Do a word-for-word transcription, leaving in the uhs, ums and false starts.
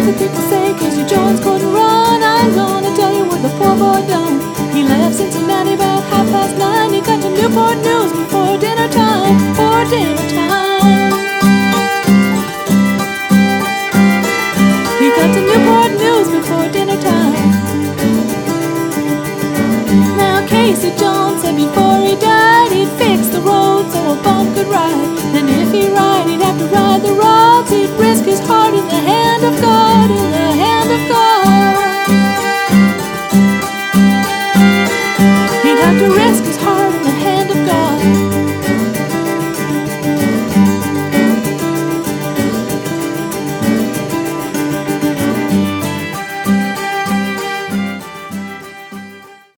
the people say Casey Jones couldn't run. I'm gonna tell you what the poor boy done. He left Cincinnati about half past nine. He got to Newport News before dinner time, before dinner time.